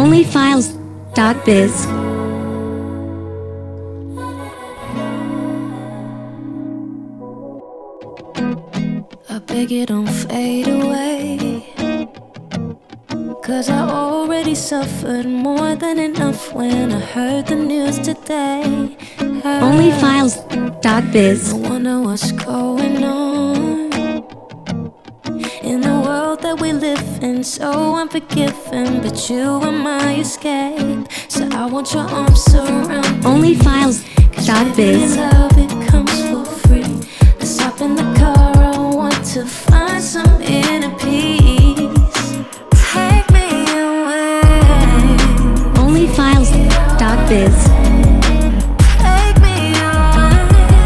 Onlyfiles.biz. I beg you don't fade away, 'cause I already suffered more than enough when I heard the news today. Onlyfiles.biz. I wonder what's going on in the world that we live in, so unforgiving, but you are my escape. So I want your arms around me. Onlyfiles.biz. Love, it comes for free. Let's hop in the car, I want to find some inner peace. Take me away. Onlyfiles.biz. Take me away.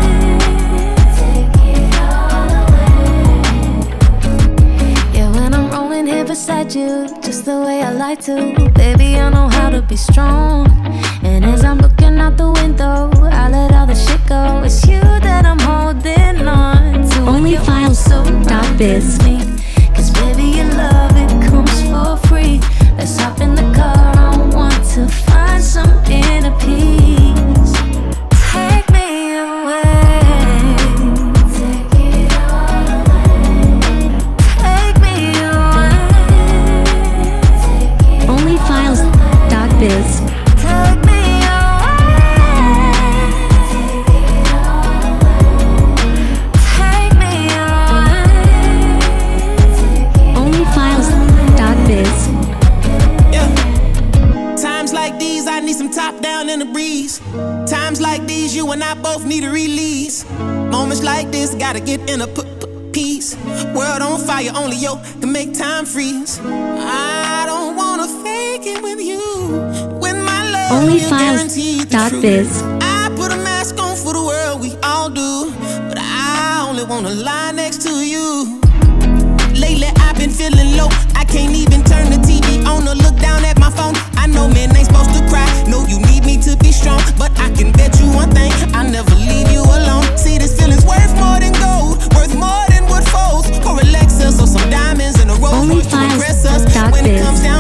Yeah, when I'm rolling here beside you, just the way I like to, baby, I know how to be strong. And as I'm looking out the window, I let all the shit go. It's you that I'm holding on to. Onlyfiles.biz. 'Cause baby, your love, it comes for free. Let's hop in the car, I want to find some inner peace. Take me away. Take it all away. Take me away. Onlyfiles.biz. Take me away. Take me away. Onlyfiles.biz. Yeah. Times like these, I need some top down in the breeze. Times like these, you and I both need a release. Moments like this, gotta get in a peace. World on fire, only yo can make time freeze. I don't wanna fake it with you. When my love is guaranteed the Onlyfiles.biz. truth. I put a mask on for the world, we all do. But I only wanna lie next to you. Lately I've been feeling low. I can't even turn the TV on or look down at my phone. I know men ain't supposed to cry. No, you need me to be strong. But I can bet you one thing, I'll never leave you alone. See, this feeling's worth more than gold, worth more than wood folds, or a Lexus or some diamonds and a Rolls Royce to impress us. When it comes down